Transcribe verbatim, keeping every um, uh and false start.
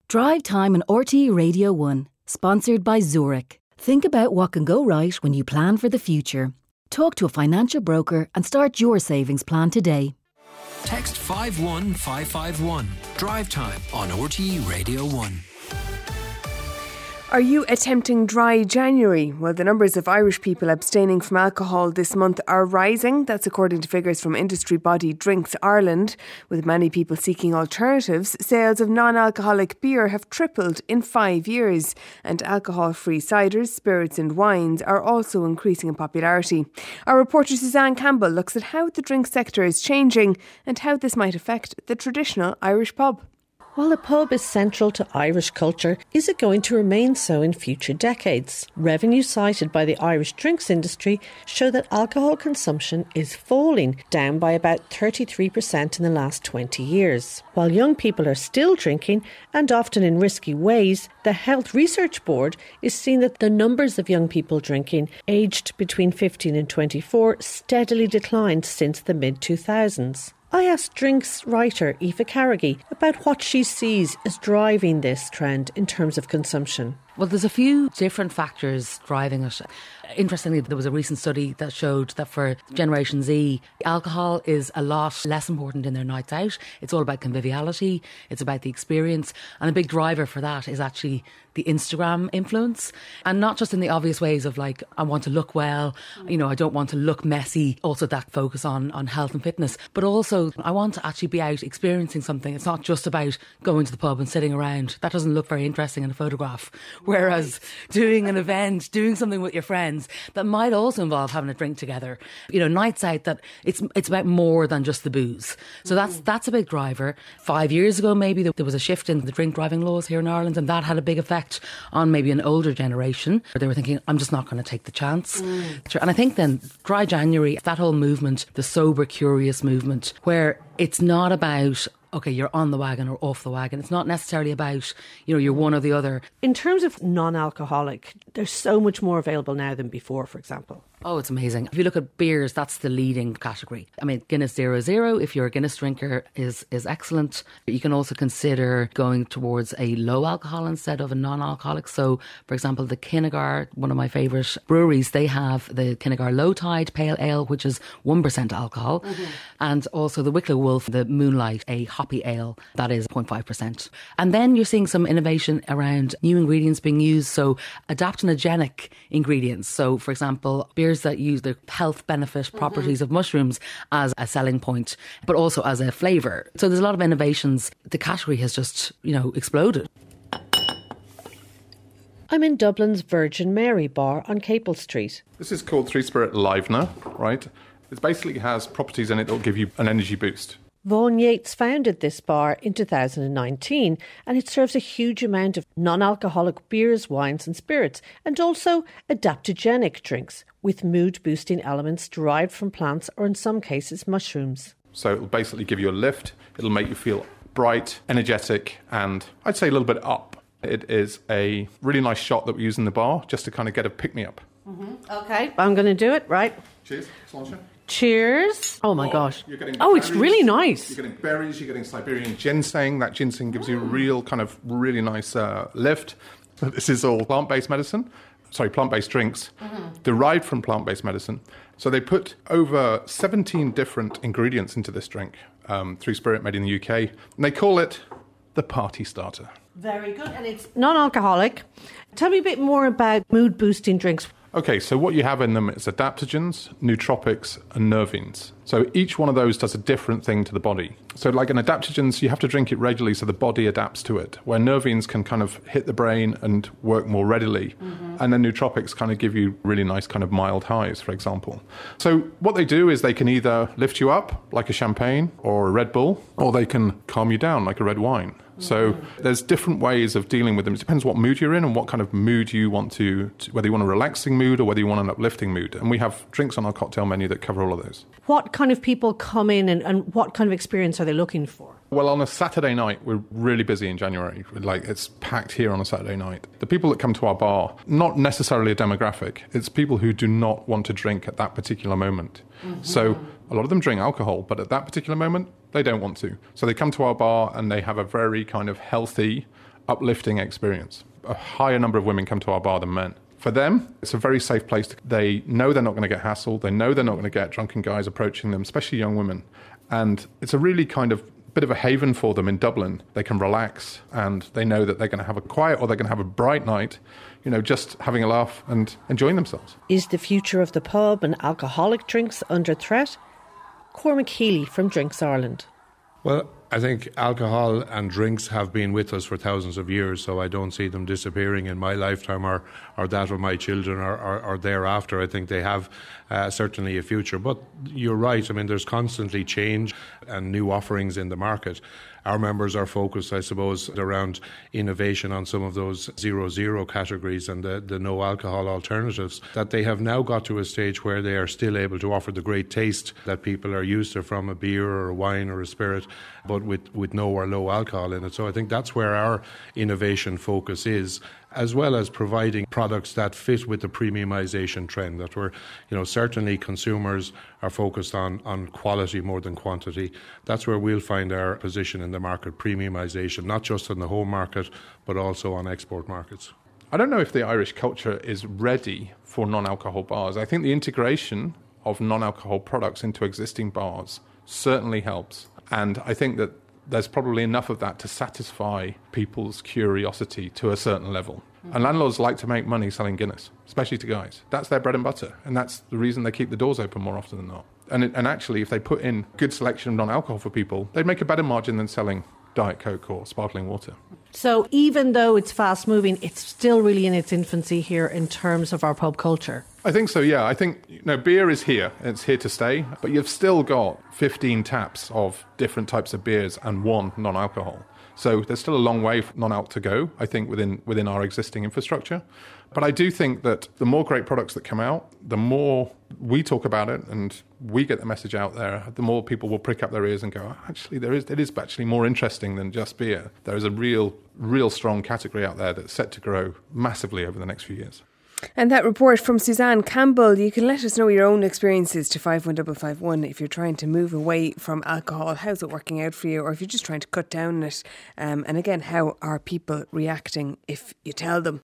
Drive Time on R T E Radio one, sponsored by Zurich. Think about what can go right when you plan for the future. Talk to a financial broker and start your savings plan today. Text five one five five one. Drive Time on R T E Radio one. Are you attempting dry January? Well, the numbers of Irish people abstaining from alcohol this month are rising. That's according to figures from industry body Drinks Ireland. With many people seeking alternatives, sales of non-alcoholic beer have tripled in five years. And alcohol-free ciders, spirits and wines are also increasing in popularity. Our reporter Suzanne Campbell looks at how the drink sector is changing and how this might affect the traditional Irish pub. While the pub is central to Irish culture, is it going to remain so in future decades? Revenue cited by the Irish drinks industry show that alcohol consumption is falling, down by about thirty-three percent in the last twenty years. While young people are still drinking, and often in risky ways, the Health Research Board is seeing that the numbers of young people drinking aged between fifteen and twenty-four steadily declined since the mid two thousands. I asked drinks writer Aoife Carrigy about what she sees as driving this trend in terms of consumption. Well, there's a few different factors driving it. Interestingly, there was a recent study that showed that for Generation Z, alcohol is a lot less important in their nights out. It's all about conviviality, it's about the experience, and a big driver for that is actually the Instagram influence. And not just in the obvious ways of like, I want to look well, you know, I don't want to look messy, also that focus on, on health and fitness, but also I want to actually be out experiencing something. It's not just about going to the pub and sitting around. That doesn't look very interesting in a photograph. Whereas doing an event, doing something with your friends, that might also involve having a drink together. You know, nights out, that it's it's about more than just the booze. So that's that's a big driver. Five years ago, maybe, there was a shift in the drink driving laws here in Ireland, and that had a big effect on maybe an older generation. They were thinking, I'm just not going to take the chance. Mm. And I think then Dry January, that whole movement, the sober curious movement, where it's not about, okay, you're on the wagon or off the wagon. It's not necessarily about, you know, you're one or the other. In terms of non-alcoholic, there's so much more available now than before, for example. Oh, it's amazing. If you look at beers, that's the leading category. I mean, Guinness Zero Zero, if you're a Guinness drinker, is is excellent. You can also consider going towards a low alcohol instead of a non-alcoholic. So, for example, the Kinnegar, one of my favourite breweries, they have the Kinnegar Low Tide Pale Ale, which is one percent alcohol. Mm-hmm. And also the Wicklow Wolf, the Moonlight, a hoppy ale, that is zero point five percent. And then you're seeing some innovation around new ingredients being used. So adaptogenic ingredients. So, for example, beer that use the health benefit properties mm-hmm. of mushrooms as a selling point, but also as a flavour. So there's a lot of innovations. The category has just, you know, exploded. I'm in Dublin's Virgin Mary bar on Capel Street. This is called Three Spirit Livener, right? It basically has properties in it that will give you an energy boost. Vaughan Yates founded this bar in two thousand nineteen, and it serves a huge amount of non-alcoholic beers, wines and spirits, and also adaptogenic drinks with mood-boosting elements derived from plants or, in some cases, mushrooms. So it'll basically give you a lift, it'll make you feel bright, energetic, and I'd say a little bit up. It is a really nice shot that we use in the bar just to kind of get a pick-me-up. Mm-hmm. Okay, I'm going to do it, right? Cheers, Sláinte. Cheers. Oh, my oh, gosh. You're getting oh, berries, it's really nice. You're getting berries, you're getting Siberian ginseng. That ginseng gives you a real kind of really nice uh, lift. This is all plant-based medicine. Sorry, plant-based drinks mm-hmm. derived from plant-based medicine. So they put over seventeen different ingredients into this drink um, through Spirit made in the U K. And they call it the party starter. Very good. And it's non-alcoholic. Tell me a bit more about mood-boosting drinks. Okay, so what you have in them is adaptogens, nootropics, and nervines. So each one of those does a different thing to the body. So like an adaptogens, you have to drink it regularly so the body adapts to it, where nervines can kind of hit the brain and work more readily. Mm-hmm. And then nootropics kind of give you really nice kind of mild highs, for example. So what they do is they can either lift you up like a champagne or a Red Bull, or they can calm you down like a red wine. So there's different ways of dealing with them. It depends what mood you're in and what kind of mood you want to, to, whether you want a relaxing mood or whether you want an uplifting mood. And we have drinks on our cocktail menu that cover all of those. What kind of people come in and, and what kind of experience are they looking for? Well, on a Saturday night, we're really busy in January. Like, it's packed here on a Saturday night. The people that come to our bar, not necessarily a demographic. It's people who do not want to drink at that particular moment. Mm-hmm. So a lot of them drink alcohol, but at that particular moment, they don't want to. So they come to our bar and they have a very kind of healthy, uplifting experience. A higher number of women come to our bar than men. For them, it's a very safe place. To, they know they're not going to get hassled. They know they're not going to get drunken guys approaching them, especially young women. And it's a really kind of bit of a haven for them in Dublin. They can relax and they know that they're going to have a quiet or they're going to have a bright night, you know, just having a laugh and enjoying themselves. Is the future of the pub and alcoholic drinks under threat? Cormac Healy from Drinks Ireland. Well, I think alcohol and drinks have been with us for thousands of years, so I don't see them disappearing in my lifetime or, or that of my children or, or, or thereafter. I think they have uh, certainly a future. But you're right, I mean, there's constantly change and new offerings in the market. Our members are focused, I suppose, around innovation on some of those zero-zero categories and the, the no-alcohol alternatives, that they have now got to a stage where they are still able to offer the great taste that people are used to from a beer or a wine or a spirit, but with, with no or low alcohol in it. So I think that's where our innovation focus is, as well as providing products that fit with the premiumisation trend, that we're, you know, certainly consumers are focused on, on quality more than quantity. That's where we'll find our position in the market, premiumisation, not just in the home market, but also on export markets. I don't know if the Irish culture is ready for non-alcohol bars. I think the integration of non-alcohol products into existing bars certainly helps. And I think that there's probably enough of that to satisfy people's curiosity to a certain level. Mm-hmm. And landlords like to make money selling Guinness, especially to guys. That's their bread and butter. And that's the reason they keep the doors open more often than not. And, it, and actually, if they put in good selection of non-alcohol for people, they'd make a better margin than selling Diet Coke or sparkling water. So even though it's fast moving, it's still really in its infancy here in terms of our pub culture. I think so, yeah. I think, you know, beer is here. It's here to stay. But you've still got fifteen taps of different types of beers and one non-alcohol. So there's still a long way for non-alc to go, I think, within within our existing infrastructure. But I do think that the more great products that come out, the more we talk about it and we get the message out there, the more people will prick up their ears and go, actually, there is it is actually more interesting than just beer. There is a real, real strong category out there that's set to grow massively over the next few years. And that report from Suzanne Campbell, you can let us know your own experiences to five one five five one if you're trying to move away from alcohol. How's it working out for you? Or if you're just trying to cut down on it. Um, and again, how are people reacting if you tell them?